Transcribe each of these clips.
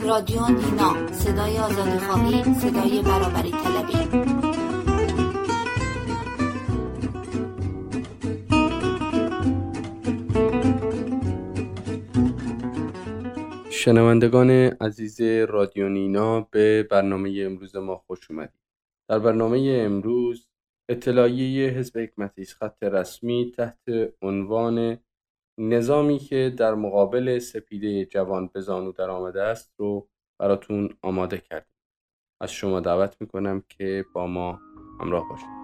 رادیو نینا، صدای آزادیخواهی، صدای برابری طلبی. شنوندگان عزیز رادیو نینا، به برنامه امروز ما خوش اومدید. در برنامه امروز اطلاعیه حزب حکمتی خط رسمی تحت عنوان نظامی که در مقابل سپیده جوان به زانو در آمده است رو براتون آماده کردیم. از شما دعوت میکنم که با ما همراه باشید.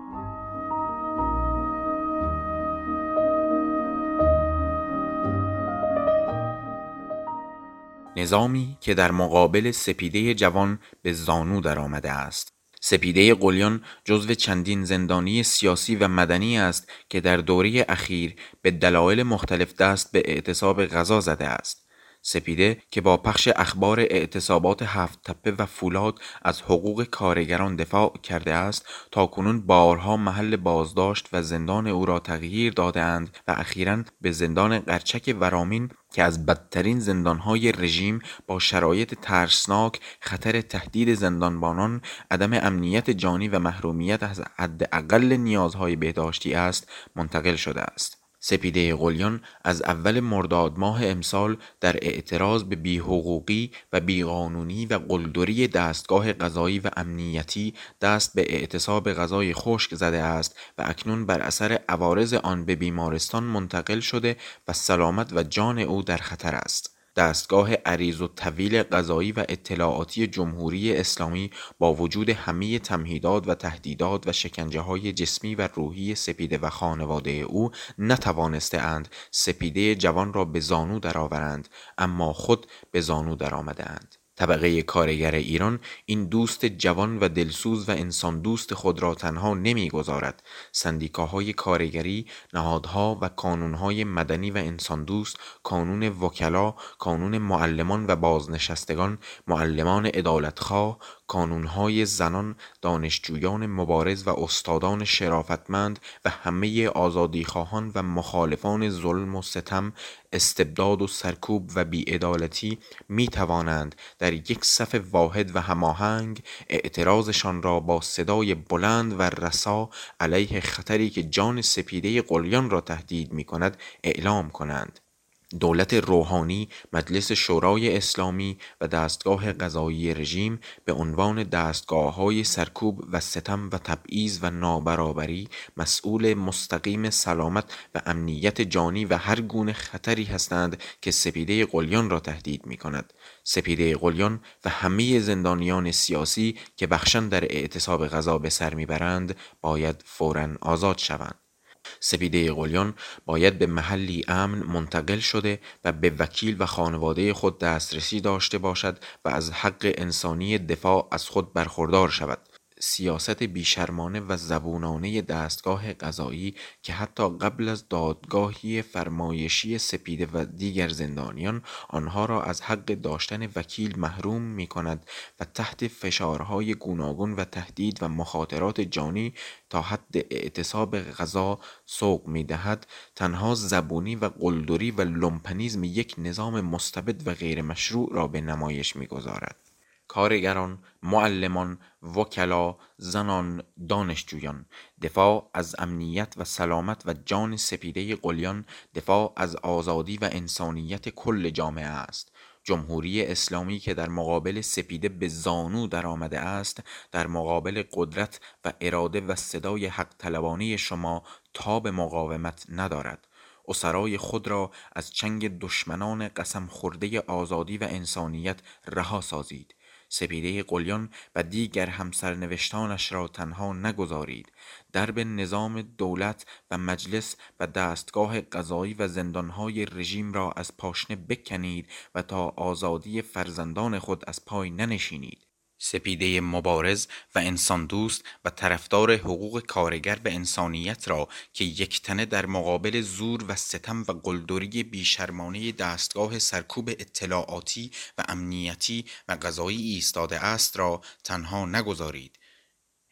نظامی که در مقابل سپیده جوان به زانو در آمده است. سپیده قلیان جزو چندین زندانی سیاسی و مدنی است که در دوره اخیر به دلایل مختلف دست به اعتصاب غذا زده است. سپیده که با پخش اخبار اعتصابات هفت تپه و فولاد از حقوق کارگران دفاع کرده است، تا کنون بارها محل بازداشت و زندان او را تغییر داده‌اند و اخیراً به زندان قرچک ورامین که از بدترین زندانهای رژیم با شرایط ترسناک، خطر تهدید زندانبانان، عدم امنیت جانی و محرومیت از حداقل نیازهای بهداشتی است، منتقل شده است. سپیده قلیان از اول مرداد ماه امسال در اعتراض به بی‌حقوقی و بیقانونی و قلدری دستگاه قضایی و امنیتی دست به اعتصاب غذای خشک زده است و اکنون بر اثر عوارض آن به بیمارستان منتقل شده و سلامت و جان او در خطر است. دستگاه عریض و طویل قضایی و اطلاعاتی جمهوری اسلامی با وجود همه تمهیدات و تهدیدات و شکنجه‌های جسمی و روحی سپیده و خانواده او نتوانسته‌اند سپیده جوان را به زانو درآورند، اما خود به زانو درآمده‌اند. طبقه کارگر ایران این دوست جوان و دلسوز و انسان دوست خود را تنها نمی‌گذارد. سندیکاهای کارگری، نهادها و کانونهای مدنی و انسان دوست، کانون وکلا، کانون معلمان و بازنشستگان، معلمان عدالتخواه، کانونهای زنان، دانشجویان مبارز و استادان شرافتمند و همه آزادیخواهان و مخالفان ظلم و ستم، استبداد و سرکوب و بی‌عدالتی می توانند در یک صف واحد و هماهنگ اعتراضشان را با صدای بلند و رسا علیه خطری که جان سپیده قلیان را تهدید می کند اعلام کنند. دولت روحانی، مجلس شورای اسلامی و دستگاه قضایی رژیم به عنوان دستگاه‌های سرکوب و ستم و تبعیض و نابرابری مسئول مستقیم سلامت و امنیت جانی و هر گونه خطری هستند که سپیده قلیان را تهدید می‌کند. سپیده قلیان و همه زندانیان سیاسی که بخشن در اعتصاب غذا به سر میبرند باید فوراً آزاد شوند. سپیده قلیان باید به محلی امن منتقل شده و به وکیل و خانواده خود دسترسی داشته باشد و از حق انسانی دفاع از خود برخوردار شود. سیاست بیشرمانه و زبونانه دستگاه قضایی که حتی قبل از دادگاهی فرمایشی سپیده و دیگر زندانیان آنها را از حق داشتن وکیل محروم می کند و تحت فشارهای گوناگون و تهدید و مخاطرات جانی تا حد اعتصاب غذا سوق می دهد، تنها زبونی و قلدری و لومپنیزم یک نظام مستبد و غیر مشروع را به نمایش می گذارد. کارگران، معلمان، وکلا، زنان، دانشجویان، دفاع از امنیت و سلامت و جان سپیده قلیان دفاع از آزادی و انسانیت کل جامعه است. جمهوری اسلامی که در مقابل سپیده به زانو در آمده است، در مقابل قدرت و اراده و صدای حق طلبانه شما تاب مقاومت ندارد. اسرای خود را از چنگ دشمنان قسم خورده آزادی و انسانیت رها سازید. سپیده قلیان و دیگر همسرنوشتانش را تنها نگذارید. درب نظام دولت و مجلس و دستگاه قضایی و زندانهای رژیم را از پاشنه بکنید و تا آزادی فرزندان خود از پای ننشینید. سپیده مبارز و انسان دوست و طرفدار حقوق کارگر و انسانیت را که یکتنه در مقابل زور و ستم و قلدری بیشرمانه دستگاه سرکوب اطلاعاتی و امنیتی و قضایی ایستاده است را تنها نگذارید.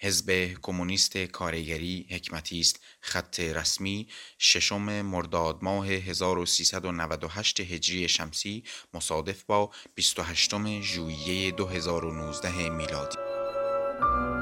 حزب کمونیست کارگری حکمتی است خط رسمی 6 مرداد ماه 1398 هجری شمسی مصادف با 28 ژوئیه 2019 میلادی.